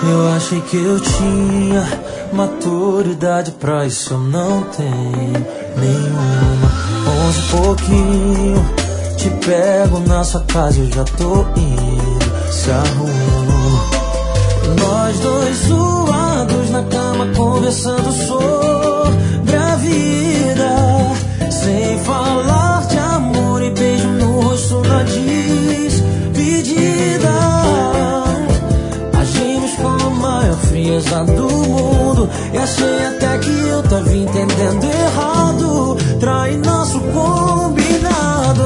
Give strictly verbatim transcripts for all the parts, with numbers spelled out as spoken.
Eu achei que eu tinha maturidade pra isso, eu não tenho nenhuma. Onze e pouquinho, te pego na sua casa, eu já tô indo, se arruma. Nós dois suados na cama, conversando sobre a vida, sem falar de amor e beijo no rosto na despedida. Agimos com a maior frieza do mundo, e achei até que eu tava entendendo errado. Trai nosso combinado.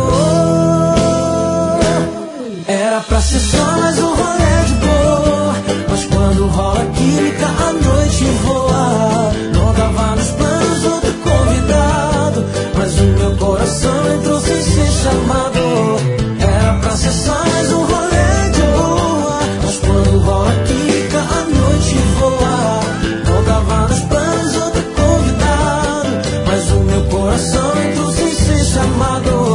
Era pra ser só mais um rolê de boa, mas quando rola química a noite voa. Não tava nos planos outro convidado, mas o meu coração entrou sem ser chamado. Era pra ser só mais um rolê de boa, mas quando rola química a noite voa. Não tava nos planos outro convidado, mas o meu coração entrou sem ser chamado.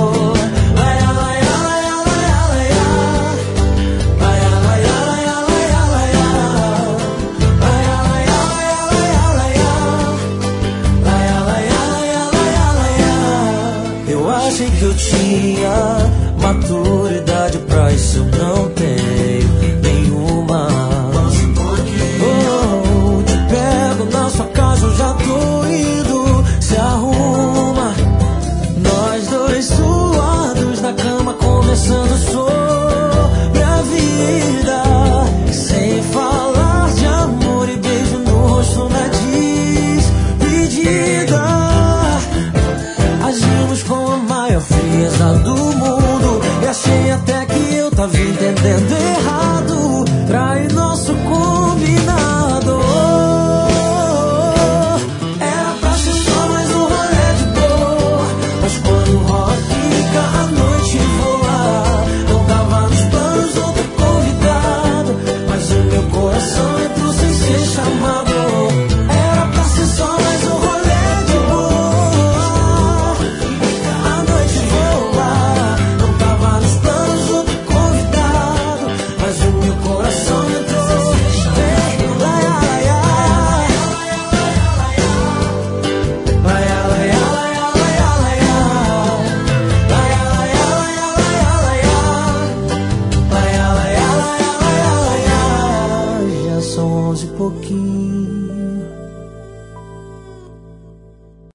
Que eu tinha maturidade pra isso, eu não tenho nenhuma. Oh, te pego na sua casa, eu já tô indo, se arruma. Nós dois suados na cama, conversando sobre a vida, sem falar de amor e beijo no rosto na despedida. Agimos com a maior frieza do mundo, e achei até que eu tava entendendo